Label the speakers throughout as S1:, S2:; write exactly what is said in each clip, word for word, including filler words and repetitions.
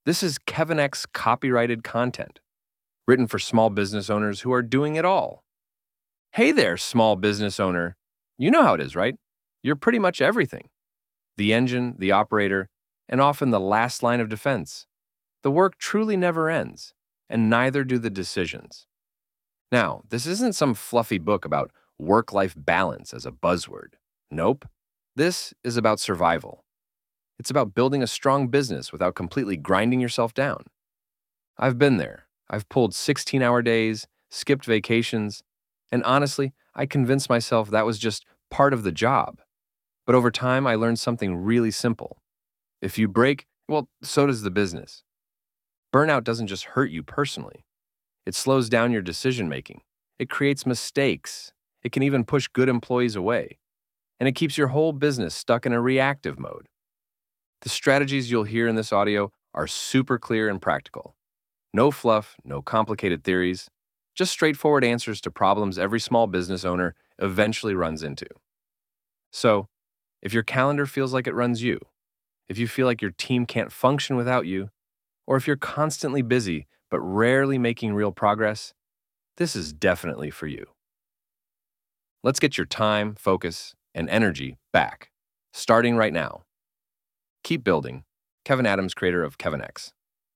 S1: This is Kevin X copyrighted content, written for small business owners who are doing it all. Hey there, small business owner. You know how it is, right? You're pretty much everything. The engine, the operator, and often the last line of defense. The work truly never ends, and neither do the decisions. Now, this isn't some fluffy book about work-life balance as a buzzword. Nope. This is about survival. It's about building a strong business without completely grinding yourself down. I've been there. I've pulled sixteen-hour days, skipped vacations, and honestly, I convinced myself that was just part of the job. But over time, I learned something really simple. If you break, well, so does the business. Burnout doesn't just hurt you personally. It slows down your decision-making. It creates mistakes. It can even push good employees away. And it keeps your whole business stuck in a reactive mode. The strategies you'll hear in this audio are super clear and practical. No fluff, no complicated theories, just straightforward answers to problems every small business owner eventually runs into. So, if your calendar feels like it runs you, if you feel like your team can't function without you, or if you're constantly busy but rarely making real progress, this is definitely for you. Let's get your time, focus, and energy back, starting right now. Keep building. Kevin Adams, creator of Kevin X.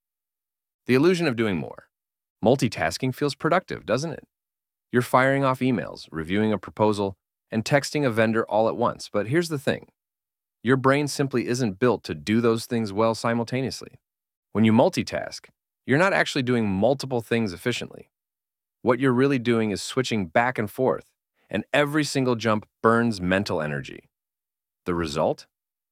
S1: The illusion of doing more. Multitasking feels productive, doesn't it? You're firing off emails, reviewing a proposal, and texting a vendor all at once. But here's the thing. Your brain simply isn't built to do those things well simultaneously. When you multitask, you're not actually doing multiple things efficiently. What you're really doing is switching back and forth, and every single jump burns mental energy. The result?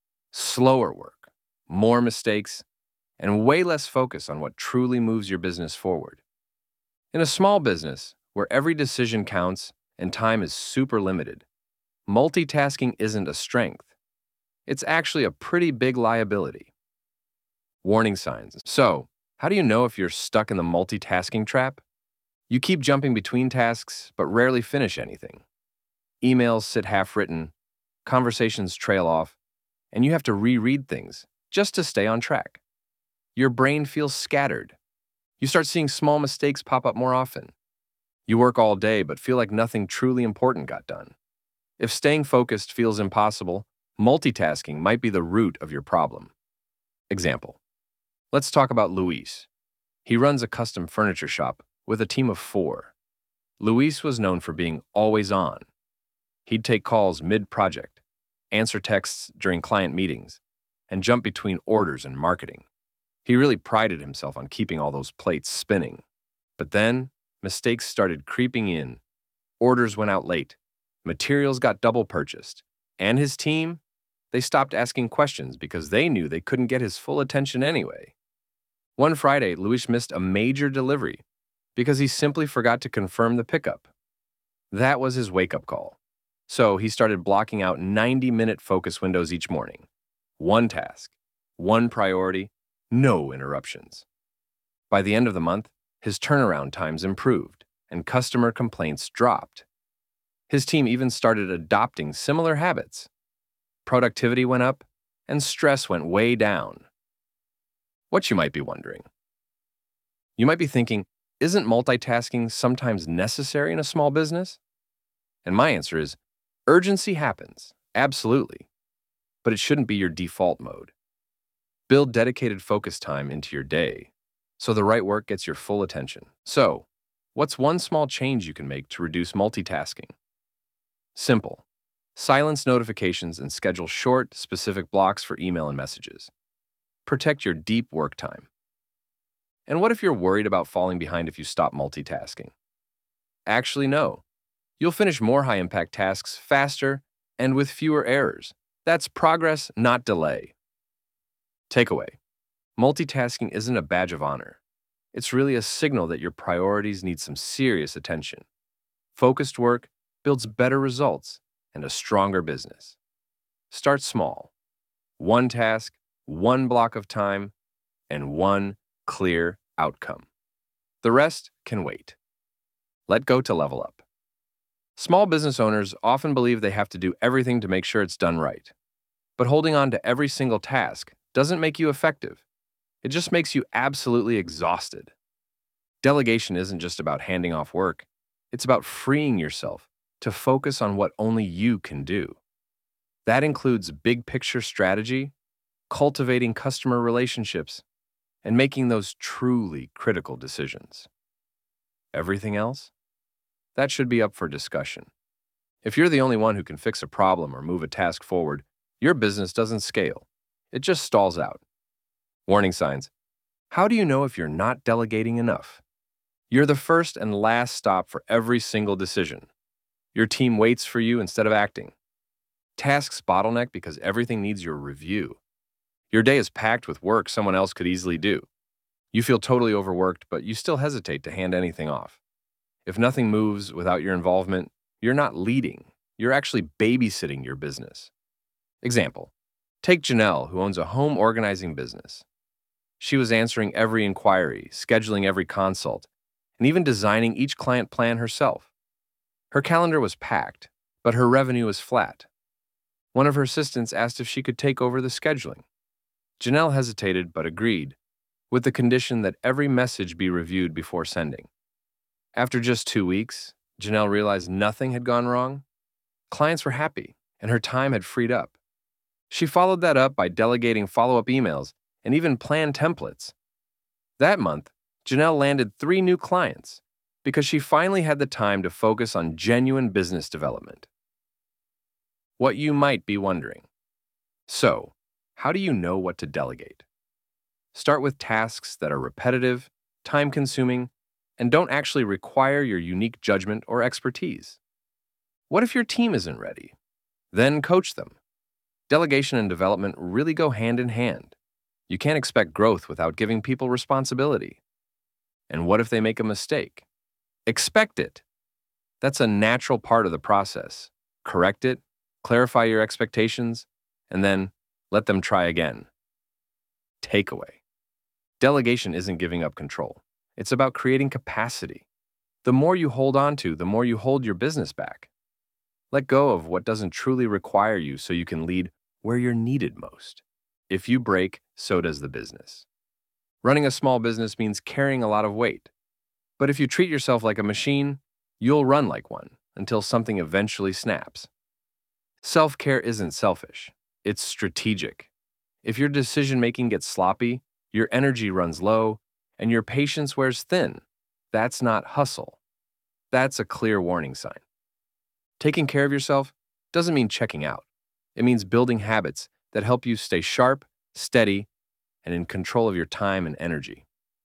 S1: Slower work, more mistakes, and way less focus on what truly moves your business forward. In a small business, where every decision counts and time is super limited, multitasking isn't a strength. It's actually a pretty big liability. Warning signs. So, how do you know if you're stuck in the multitasking trap? You keep jumping between tasks, but rarely finish anything. Emails sit half-written, conversations trail off, and you have to reread things just to stay on track. Your brain feels scattered. You start seeing small mistakes pop up more often. You work all day but feel like nothing truly important got done. If staying focused feels impossible, multitasking might be the root of your problem. Example. Let's talk about Luis. He runs a custom furniture shop with a team of four. Luis was known for being always on. He'd take calls mid-project, answer texts during client meetings, and jump between orders and marketing. He really prided himself on keeping all those plates spinning. But then, mistakes started creeping in. Orders went out late. Materials got double purchased. And his team, they stopped asking questions because they knew they couldn't get his full attention anyway. One Friday, Luis missed a major delivery because he simply forgot to confirm the pickup. That was his wake-up call. So he started blocking out ninety-minute focus windows each morning. One task, one priority, no interruptions. By the end of the month, his turnaround times improved and customer complaints dropped. His team even started adopting similar habits. Productivity went up and stress went way down. What you might be wondering. You might be thinking, isn't multitasking sometimes necessary in a small business? And my answer is, urgency happens, absolutely, but it shouldn't be your default mode. Build dedicated focus time into your day so the right work gets your full attention. So, what's one small change you can make to reduce multitasking? Simple. Silence notifications and schedule short, specific blocks for email and messages. Protect your deep work time. And what if you're worried about falling behind if you stop multitasking? Actually, no. You'll finish more high-impact tasks faster and with fewer errors. That's progress, not delay. Takeaway. Multitasking isn't a badge of honor. It's really a signal that your priorities need some serious attention. Focused work builds better results and a stronger business. Start small. One task, one block of time, and one clear outcome. The rest can wait. Let go to level up. Small business owners often believe they have to do everything to make sure it's done right. But holding on to every single task doesn't make you effective. It just makes you absolutely exhausted. Delegation isn't just about handing off work, it's about freeing yourself to focus on what only you can do. That includes big picture strategy, cultivating customer relationships, and making those truly critical decisions. Everything else? That should be up for discussion. If you're the only one who can fix a problem or move a task forward, your business doesn't scale. It just stalls out. Warning signs. How do you know if you're not delegating enough? You're the first and last stop for every single decision. Your team waits for you instead of acting. Tasks bottleneck because everything needs your review. Your day is packed with work someone else could easily do. You feel totally overworked, but you still hesitate to hand anything off. If nothing moves without your involvement, you're not leading. You're actually babysitting your business. Example. Take Janelle, who owns a home organizing business. She was answering every inquiry, scheduling every consult, and even designing each client plan herself. Her calendar was packed, but her revenue was flat. One of her assistants asked if she could take over the scheduling. Janelle hesitated but agreed, with the condition that every message be reviewed before sending. After just two weeks, Janelle realized nothing had gone wrong. Clients were happy, and her time had freed up. She followed that up by delegating follow-up emails and even plan templates. That month, Janelle landed three new clients because she finally had the time to focus on genuine business development. What you might be wondering. So, how do you know what to delegate? Start with tasks that are repetitive, time-consuming, and don't actually require your unique judgment or expertise. What if your team isn't ready? Then coach them. Delegation and development really go hand in hand. You can't expect growth without giving people responsibility. And what if they make a mistake? Expect it. That's a natural part of the process. Correct it, clarify your expectations, and then let them try again. Takeaway. Delegation isn't giving up control. It's about creating capacity. The more you hold on to, the more you hold your business back. Let go of what doesn't truly require you so you can lead where you're needed most. If you break, so does the business. Running a small business means carrying a lot of weight. But if you treat yourself like a machine, you'll run like one until something eventually snaps. Self-care isn't selfish. It's strategic. If your decision-making gets sloppy, your energy runs low, and your patience wears thin, that's not hustle. That's a clear warning sign. Taking care of yourself doesn't mean checking out. It means building habits that help you stay sharp, steady, and in control of your time and energy.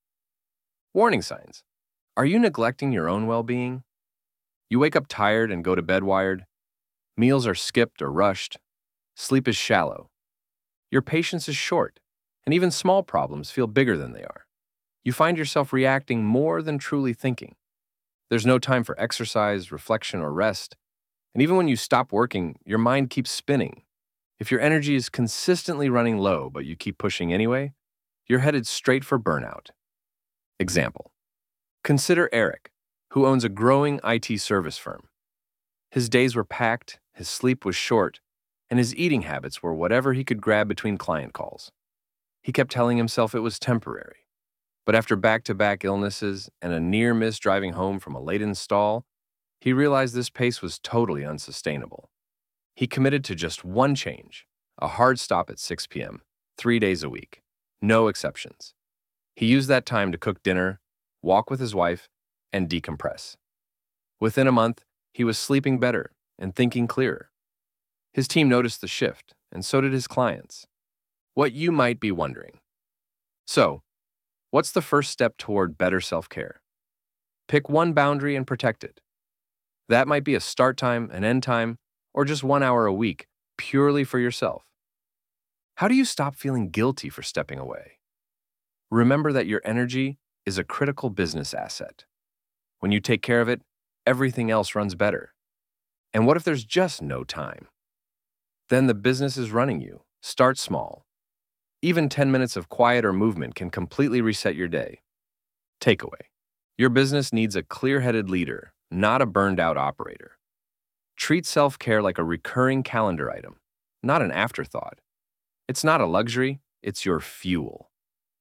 S1: Warning signs. Are you neglecting your own well-being? You wake up tired and go to bed wired. Meals are skipped or rushed. Sleep is shallow. Your patience is short, and even small problems feel bigger than they are. You find yourself reacting more than truly thinking. There's no time for exercise, reflection, or rest. And even when you stop working, your mind keeps spinning. If your energy is consistently running low, but you keep pushing anyway, you're headed straight for burnout. Example. Consider Eric, who owns a growing I T service firm. His days were packed, his sleep was short, and his eating habits were whatever he could grab between client calls. He kept telling himself it was temporary. But after back-to-back illnesses and a near-miss driving home from a late install, he realized this pace was totally unsustainable. He committed to just one change, a hard stop at six p m, three days a week, no exceptions. He used that time to cook dinner, walk with his wife, and decompress. Within a month, he was sleeping better and thinking clearer. His team noticed the shift, and so did his clients. What you might be wondering. So, what's the first step toward better self-care? Pick one boundary and protect it. That might be a start time, an end time, or just one hour a week, purely for yourself. How do you stop feeling guilty for stepping away? Remember that your energy is a critical business asset. When you take care of it, everything else runs better. And what if there's just no time? Then the business is running you. Start small. Even ten minutes of quiet or movement can completely reset your day. Takeaway. Your business needs a clear-headed leader, not a burned-out operator. Treat self-care like a recurring calendar item, not an afterthought. It's not a luxury, it's your fuel.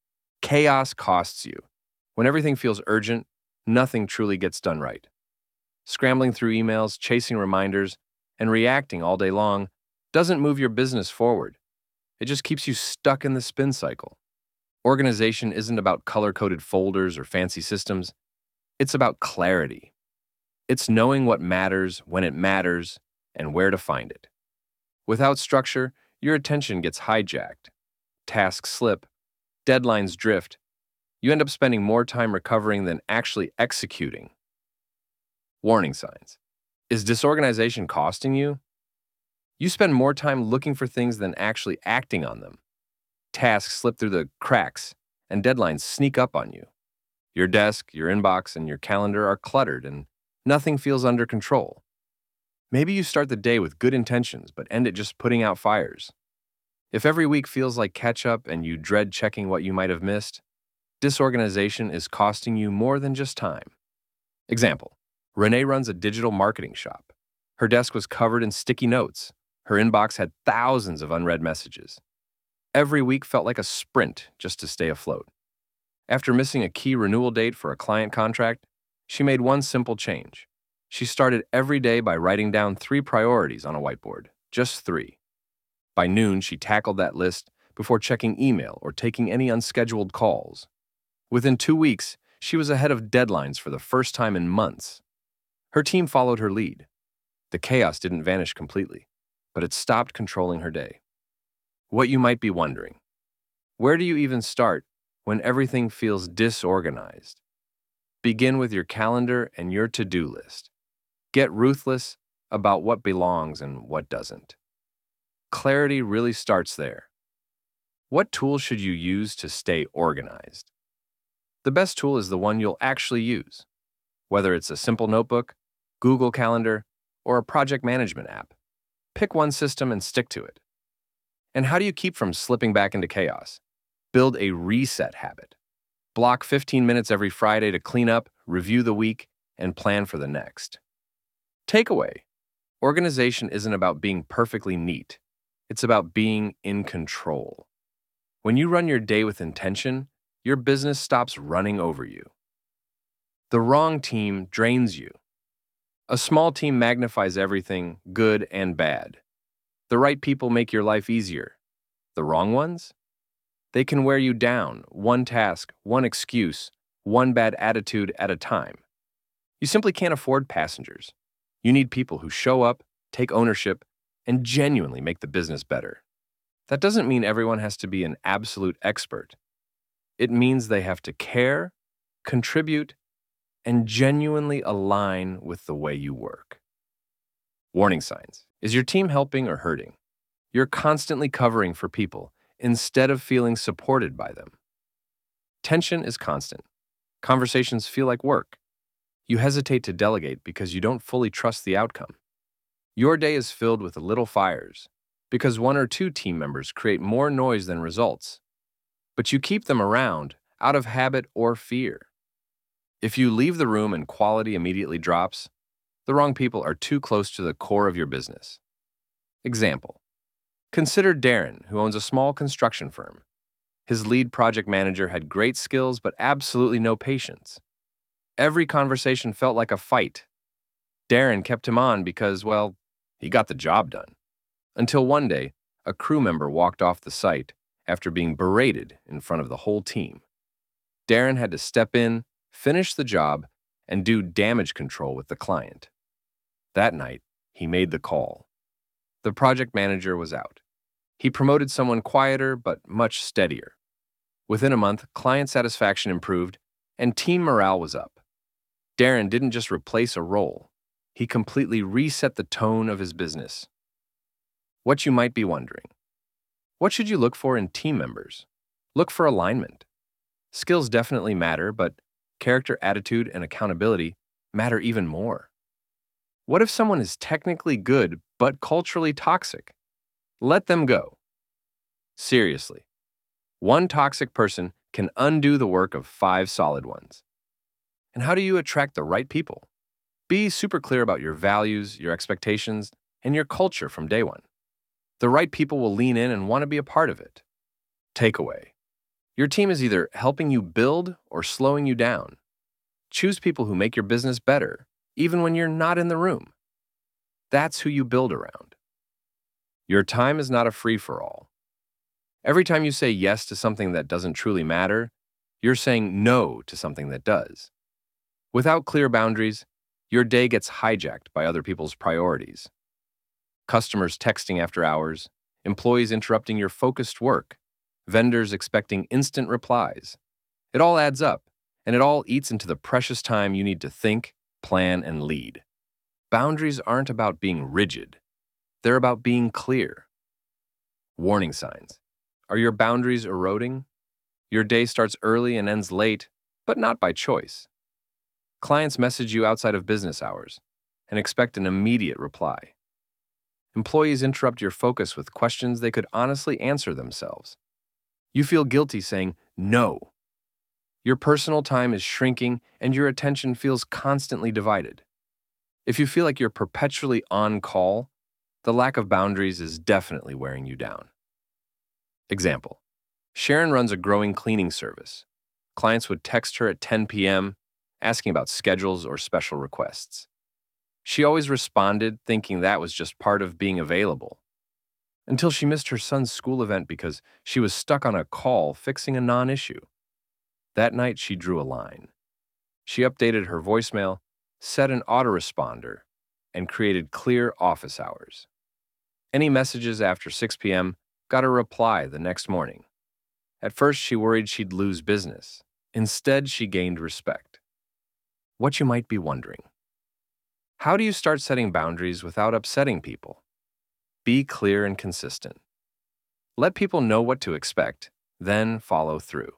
S1: Chaos costs you. When everything feels urgent, nothing truly gets done right. Scrambling through emails, chasing reminders, and reacting all day long doesn't move your business forward. It just keeps you stuck in the spin cycle. Organization isn't about color-coded folders or fancy systems. It's about clarity. It's knowing what matters, when it matters, and where to find it. Without structure, your attention gets hijacked. Tasks slip, deadlines drift. You end up spending more time recovering than actually executing. Warning signs. Is disorganization costing you? You spend more time looking for things than actually acting on them. Tasks slip through the cracks, and deadlines sneak up on you. Your desk, your inbox, and your calendar are cluttered, and nothing feels under control. Maybe you start the day with good intentions, but end it just putting out fires. If every week feels like catch-up and you dread checking what you might have missed, disorganization is costing you more than just time. Example, Renee runs a digital marketing shop. Her desk was covered in sticky notes. Her inbox had thousands of unread messages. Every week felt like a sprint just to stay afloat. After missing a key renewal date for a client contract, she made one simple change. She started every day by writing down three priorities on a whiteboard, just three. By noon, she tackled that list before checking email or taking any unscheduled calls. Within two weeks, she was ahead of deadlines for the first time in months. Her team followed her lead. The chaos didn't vanish completely, but it stopped controlling her day. What you might be wondering, where do you even start when everything feels disorganized? Begin with your calendar and your to-do list. Get ruthless about what belongs and what doesn't. Clarity really starts there. What tools should you use to stay organized? The best tool is the one you'll actually use. Whether it's a simple notebook, Google Calendar, or a project management app, pick one system and stick to it. And how do you keep from slipping back into chaos? Build a reset habit. Block fifteen minutes every Friday to clean up, review the week, and plan for the next. Takeaway: organization isn't about being perfectly neat. It's about being in control. When you run your day with intention, your business stops running over you. The wrong team drains you. A small team magnifies everything, good and bad. The right people make your life easier. The wrong ones? They can wear you down, one task, one excuse, one bad attitude at a time. You simply can't afford passengers. You need people who show up, take ownership, and genuinely make the business better. That doesn't mean everyone has to be an absolute expert. It means they have to care, contribute, and genuinely align with the way you work. Warning signs. Is your team helping or hurting? You're constantly covering for people instead of feeling supported by them. Tension is constant. Conversations feel like work. You hesitate to delegate because you don't fully trust the outcome. Your day is filled with little fires because one or two team members create more noise than results. But you keep them around out of habit or fear. If you leave the room and quality immediately drops, the wrong people are too close to the core of your business. Example: consider Darren, who owns a small construction firm. His lead project manager had great skills but absolutely no patience. Every conversation felt like a fight. Darren kept him on because, well, he got the job done. Until one day, a crew member walked off the site after being berated in front of the whole team. Darren had to step in, finish the job, and do damage control with the client. That night, he made the call. The project manager was out. He promoted someone quieter but much steadier. Within a month, client satisfaction improved and team morale was up. Darren didn't just replace a role. He completely reset the tone of his business. What you might be wondering: what should you look for in team members? Look for alignment. Skills definitely matter, but character, attitude, and accountability matter even more. What if someone is technically good but culturally toxic? Let them go. Seriously, one toxic person can undo the work of five solid ones. And how do you attract the right people? Be super clear about your values, your expectations, and your culture from day one. The right people will lean in and want to be a part of it. Takeaway: Your team is either helping you build or slowing you down. Choose people who make your business better, even when you're not in the room. That's who you build around. Your time is not a free-for-all. Every time you say yes to something that doesn't truly matter, you're saying no to something that does. Without clear boundaries, your day gets hijacked by other people's priorities. Customers texting after hours, employees interrupting your focused work, vendors expecting instant replies. It all adds up, and it all eats into the precious time you need to think, plan, and lead. Boundaries aren't about being rigid. They're about being clear. Warning signs. Are your boundaries eroding? Your day starts early and ends late, but not by choice. Clients message you outside of business hours and expect an immediate reply. Employees interrupt your focus with questions they could honestly answer themselves. You feel guilty saying no. Your personal time is shrinking and your attention feels constantly divided. If you feel like you're perpetually on call, the lack of boundaries is definitely wearing you down. Example. Sharon runs a growing cleaning service. Clients would text her at ten p m asking about schedules or special requests. She always responded thinking that was just part of being available, until she missed her son's school event because she was stuck on a call fixing a non-issue. That night, she drew a line. She updated her voicemail, set an autoresponder, and created clear office hours. Any messages after six p m got a reply the next morning. At first, she worried she'd lose business. Instead, she gained respect. What you might be wondering: how do you start setting boundaries without upsetting people? Be clear and consistent. Let people know what to expect, then follow through.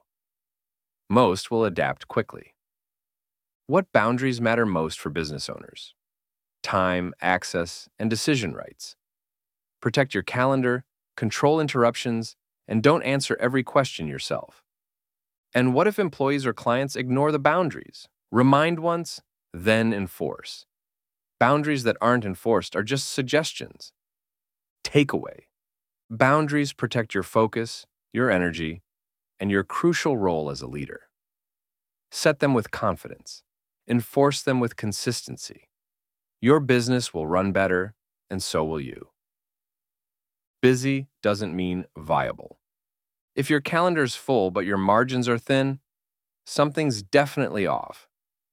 S1: Most will adapt quickly. What boundaries matter most for business owners? Time, access, and decision rights. Protect your calendar, control interruptions, and don't answer every question yourself. And what if employees or clients ignore the boundaries? Remind once, then enforce. Boundaries that aren't enforced are just suggestions. Takeaway. Boundaries protect your focus, your energy, and your crucial role as a leader. Set them with confidence. Enforce them with consistency. Your business will run better, and so will you. Busy doesn't mean viable. If your calendar's full but your margins are thin, something's definitely off.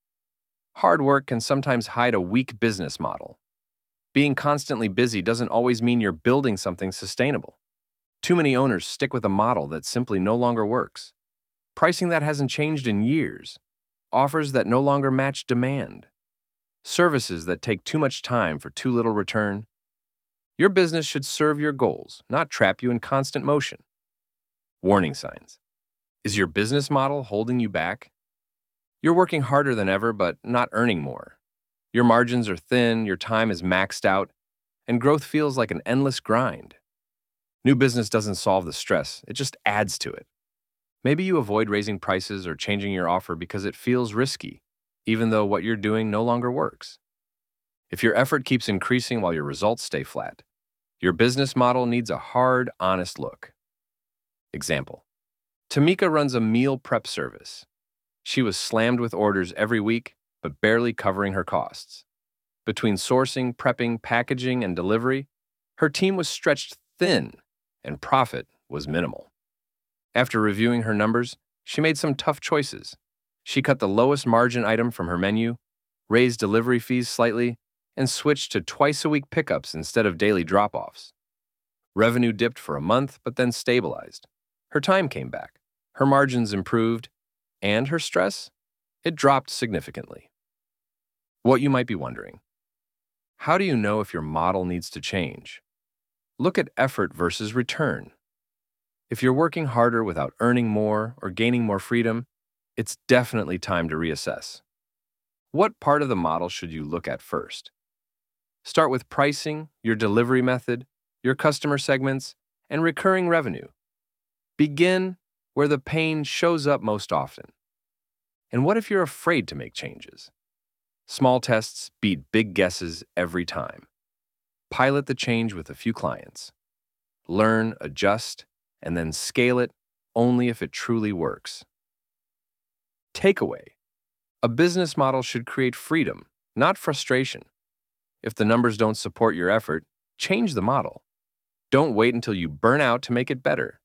S1: Hard work can sometimes hide a weak business model. Being constantly busy doesn't always mean you're building something sustainable. Too many owners stick with a model that simply no longer works. Pricing that hasn't changed in years. Offers that no longer match demand. Services that take too much time for too little return. Your business should serve your goals, not trap you in constant motion. Warning signs. Is your business model holding you back? You're working harder than ever, but not earning more. Your margins are thin, your time is maxed out, and growth feels like an endless grind. New business doesn't solve the stress, it just adds to it. Maybe you avoid raising prices or changing your offer because it feels risky, even though what you're doing no longer works. If your effort keeps increasing while your results stay flat, your business model needs a hard, honest look. Example. Tamika runs a meal prep service. She was slammed with orders every week, but barely covering her costs. Between sourcing, prepping, packaging, and delivery, her team was stretched thin, and profit was minimal. After reviewing her numbers, she made some tough choices. She cut the lowest margin item from her menu, raised delivery fees slightly, and switched to twice-a-week pickups instead of daily drop-offs. Revenue dipped for a month, but then stabilized. Her time came back, her margins improved, and her stress? It dropped significantly. What you might be wondering: how do you know if your model needs to change? Look at effort versus return. If you're working harder without earning more or gaining more freedom, it's definitely time to reassess. What part of the model should you look at first? Start with pricing, your delivery method, your customer segments, and recurring revenue. Begin where the pain shows up most often. And what if you're afraid to make changes? Small tests beat big guesses every time. Pilot the change with a few clients. Learn, adjust, and then scale it only if it truly works. Takeaway: a business model should create freedom, not frustration. If the numbers don't support your effort, change the model. Don't wait until you burn out to make it better.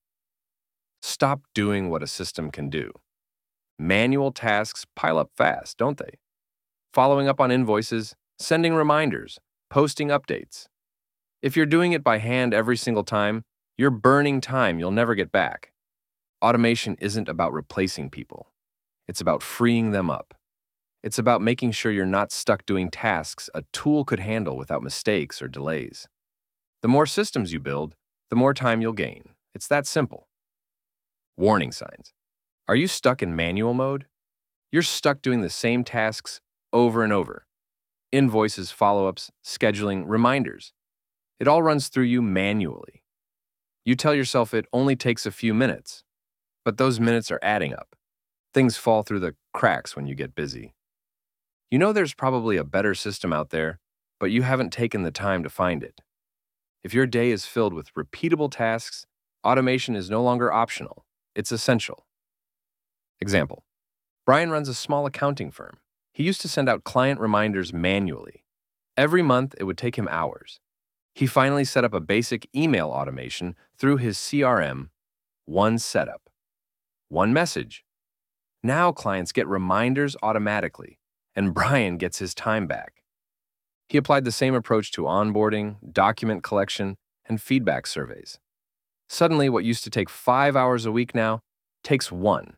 S1: Stop doing what a system can do. Manual tasks pile up fast, don't they? Following up on invoices, sending reminders, posting updates. If you're doing it by hand every single time, you're burning time you'll never get back. Automation isn't about replacing people. It's about freeing them up. It's about making sure you're not stuck doing tasks a tool could handle without mistakes or delays. The more systems you build, the more time you'll gain. It's that simple. Warning signs. Are you stuck in manual mode? You're stuck doing the same tasks over and over. Invoices, follow-ups, scheduling, reminders. It all runs through you manually. You tell yourself it only takes a few minutes, but those minutes are adding up. Things fall through the cracks when you get busy. You know there's probably a better system out there, but you haven't taken the time to find it. If your day is filled with repeatable tasks, automation is no longer optional. It's essential. Example: Brian runs a small accounting firm. He used to send out client reminders manually. Every month, it would take him hours. He finally set up a basic email automation through his C R M. One setup. One message. Now clients get reminders automatically, and Brian gets his time back. He applied the same approach to onboarding, document collection, and feedback surveys. Suddenly, what used to take five hours a week now takes one.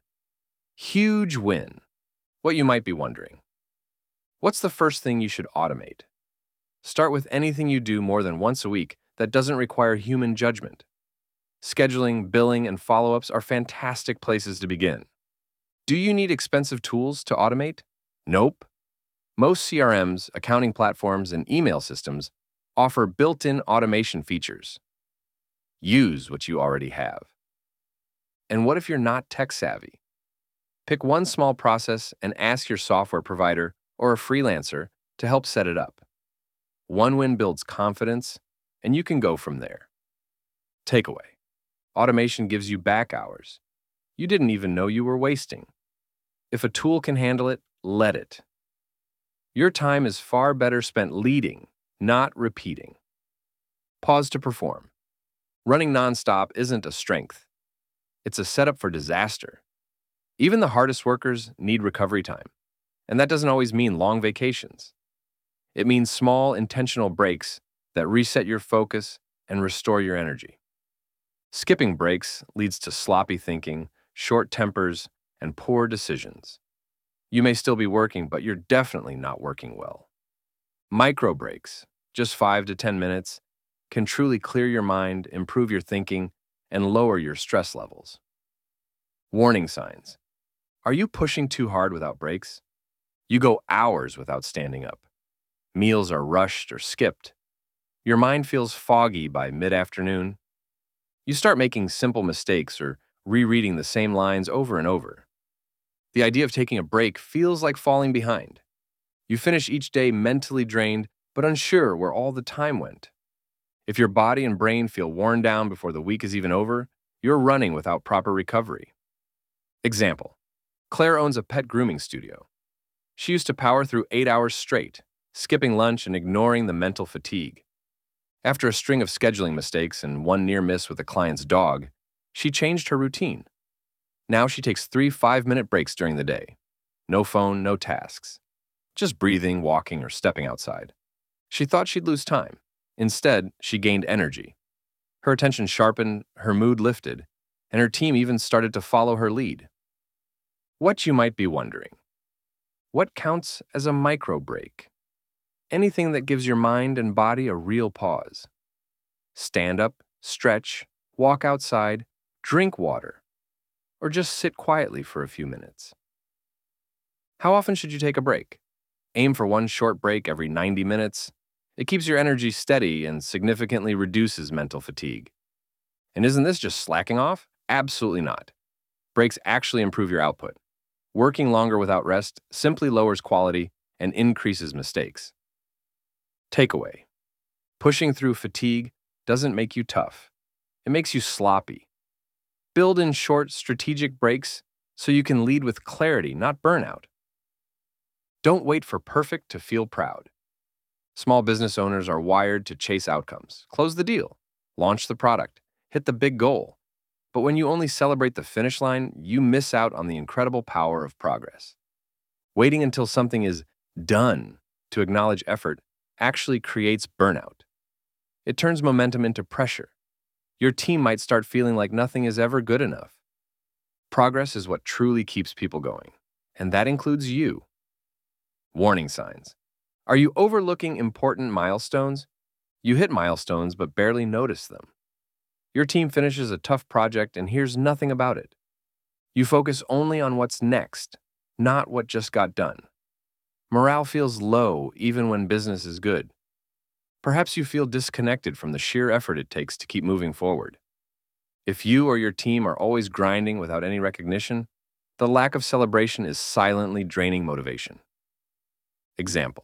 S1: Huge win. What you might be wondering: what's the first thing you should automate? Start with anything you do more than once a week that doesn't require human judgment. Scheduling, billing, and follow-ups are fantastic places to begin. Do you need expensive tools to automate? Nope. Most C R Ms, accounting platforms, and email systems offer built-in automation features. Use what you already have. And what if you're not tech-savvy? Pick one small process and ask your software provider or a freelancer to help set it up. One win builds confidence, and you can go from there. Takeaway: automation gives you back hours you didn't even know you were wasting. If a tool can handle it, let it. Your time is far better spent leading, not repeating. Pause to perform. Running nonstop isn't a strength. It's a setup for disaster. Even the hardest workers need recovery time, and that doesn't always mean long vacations. It means small, intentional breaks that reset your focus and restore your energy. Skipping breaks leads to sloppy thinking, short tempers, and poor decisions. You may still be working, but you're definitely not working well. Micro breaks, just five to ten minutes, can truly clear your mind, improve your thinking, and lower your stress levels. Warning signs. Are you pushing too hard without breaks? You go hours without standing up. Meals are rushed or skipped. Your mind feels foggy by mid-afternoon. You start making simple mistakes or rereading the same lines over and over. The idea of taking a break feels like falling behind. You finish each day mentally drained, but unsure where all the time went. If your body and brain feel worn down before the week is even over, you're running without proper recovery. Example: Claire owns a pet grooming studio. She used to power through eight hours straight, skipping lunch and ignoring the mental fatigue. After a string of scheduling mistakes and one near miss with a client's dog, she changed her routine. Now she takes three five-minute breaks during the day. No phone, no tasks. Just breathing, walking, or stepping outside. She thought she'd lose time. Instead, she gained energy. Her attention sharpened, her mood lifted, and her team even started to follow her lead. What you might be wondering: what counts as a micro break? Anything that gives your mind and body a real pause. Stand up, stretch, walk outside, drink water, or just sit quietly for a few minutes. How often should you take a break? Aim for one short break every ninety minutes. It keeps your energy steady and significantly reduces mental fatigue. And isn't this just slacking off? Absolutely not. Breaks actually improve your output. Working longer without rest simply lowers quality and increases mistakes. Takeaway: pushing through fatigue doesn't make you tough. It makes you sloppy. Build in short, strategic breaks so you can lead with clarity, not burnout. Don't wait for perfect to feel proud. Small business owners are wired to chase outcomes. Close the deal, launch the product, hit the big goal. But when you only celebrate the finish line, you miss out on the incredible power of progress. Waiting until something is done to acknowledge effort actually creates burnout. It turns momentum into pressure. Your team might start feeling like nothing is ever good enough. Progress is what truly keeps people going, and that includes you. Warning signs. Are you overlooking important milestones? You hit milestones but barely notice them. Your team finishes a tough project and hears nothing about it. You focus only on what's next, not what just got done. Morale feels low even when business is good. Perhaps you feel disconnected from the sheer effort it takes to keep moving forward. If you or your team are always grinding without any recognition, the lack of celebration is silently draining motivation. Example.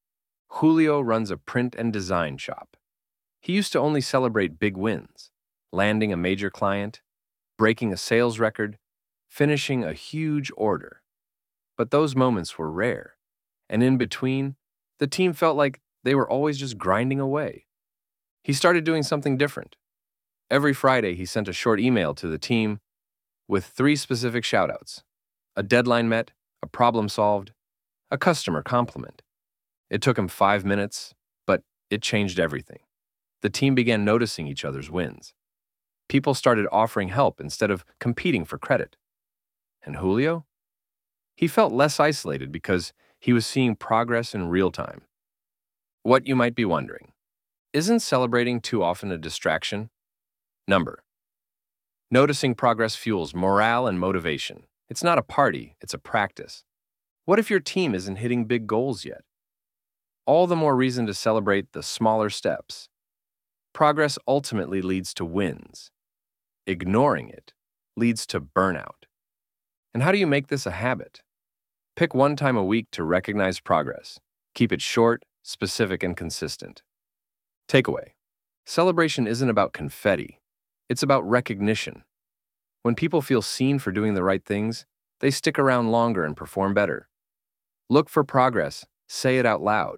S1: Julio runs a print and design shop. He used to only celebrate big wins, landing a major client, breaking a sales record, finishing a huge order. But those moments were rare, and in between, the team felt like they were always just grinding away. He started doing something different. Every Friday, he sent a short email to the team with three specific shoutouts: a deadline met, a problem solved, a customer compliment. It took him five minutes, but it changed everything. The team began noticing each other's wins. People started offering help instead of competing for credit. And Julio? He felt less isolated because he was seeing progress in real time. What you might be wondering, isn't celebrating too often a distraction? Number. Noticing progress fuels morale and motivation. It's not a party, it's a practice. What if your team isn't hitting big goals yet? All the more reason to celebrate the smaller steps. Progress ultimately leads to wins. Ignoring it leads to burnout. And how do you make this a habit? Pick one time a week to recognize progress. Keep it short, specific, and consistent. Takeaway. Celebration isn't about confetti. It's about recognition. When people feel seen for doing the right things, they stick around longer and perform better. Look for progress. Say it out loud.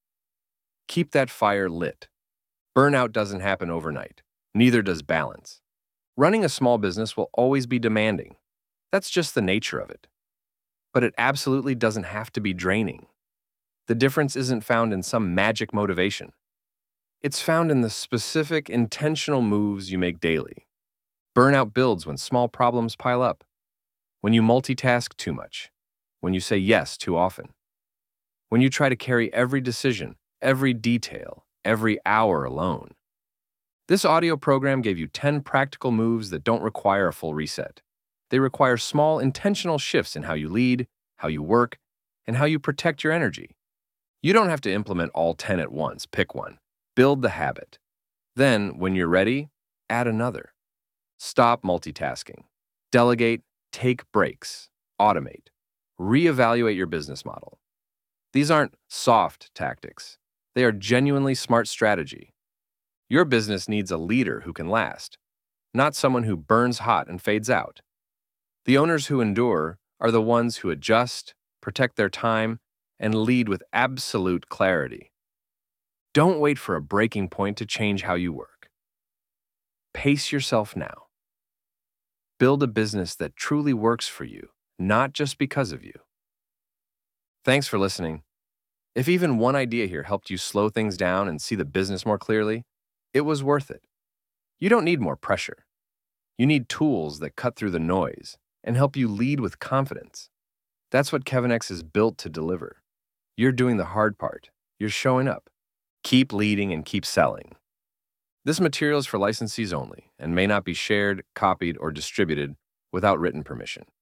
S1: Keep that fire lit. Burnout doesn't happen overnight. Neither does balance. Running a small business will always be demanding. That's just the nature of it. But it absolutely doesn't have to be draining. The difference isn't found in some magic motivation. It's found in the specific, intentional moves you make daily. Burnout builds when small problems pile up, when you multitask too much, when you say yes too often, when you try to carry every decision, every detail, every hour alone. This audio program gave you ten practical moves that don't require a full reset. They require small, intentional shifts in how you lead, how you work, and how you protect your energy. You don't have to implement all ten at once. Pick one. Build the habit. Then, when you're ready, add another. Stop multitasking. Delegate, take breaks, automate, reevaluate your business model. These aren't soft tactics. They are genuinely smart strategy. Your business needs a leader who can last, not someone who burns hot and fades out. The owners who endure are the ones who adjust, protect their time, and lead with absolute clarity. Don't wait for a breaking point to change how you work. Pace yourself now. Build a business that truly works for you, not just because of you. Thanks for listening. If even one idea here helped you slow things down and see the business more clearly, it was worth it. You don't need more pressure. You need tools that cut through the noise and help you lead with confidence. That's what Kevin X is built to deliver. You're doing the hard part. You're showing up. Keep leading and keep selling. This material is for licensees only and may not be shared, copied, or distributed without written permission.